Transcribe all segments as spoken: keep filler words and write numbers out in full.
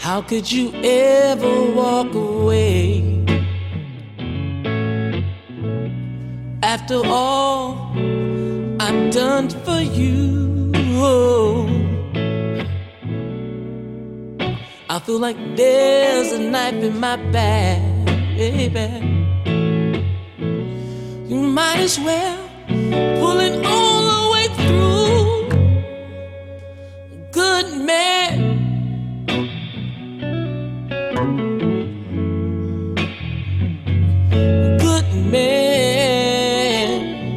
How could you ever walk away? After all I've done for you, I feel like there's a knife in my back, baby. You might as well pull it all the way through. Good man. Good man.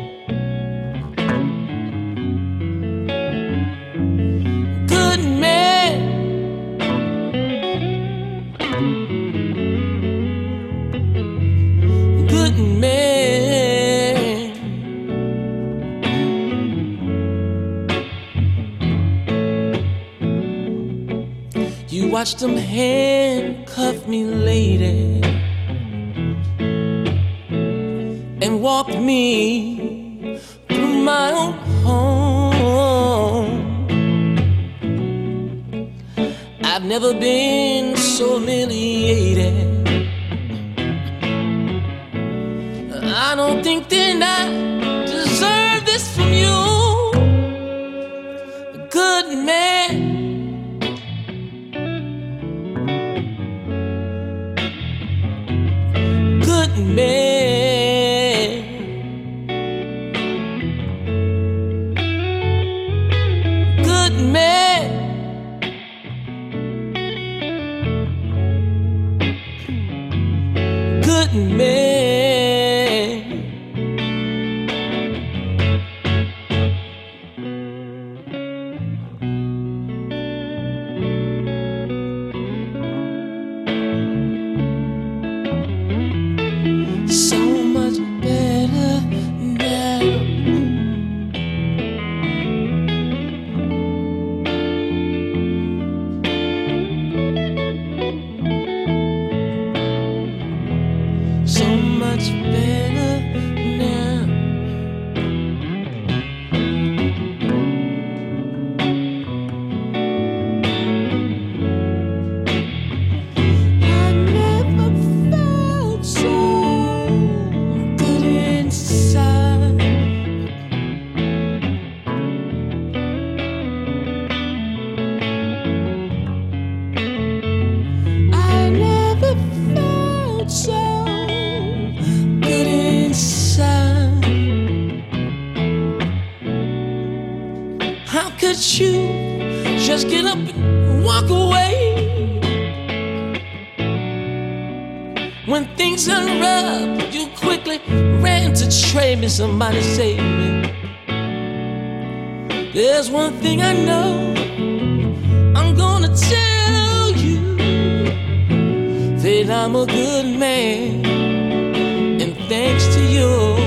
Good man. Good man. You watched them handcuff me, lady, and walked me through my own home. I've never been so humiliated. I don't think that I deserve this from you. Good man. Good man. Good man. Good man. So much better now. So much better now. I never felt so good inside. I never felt so good inside. How could you just get up and walk away when things are rough? You quickly ran to trade me. Somebody save me. There's one thing I know, I'm gonna tell you that I'm a good man, and thanks to you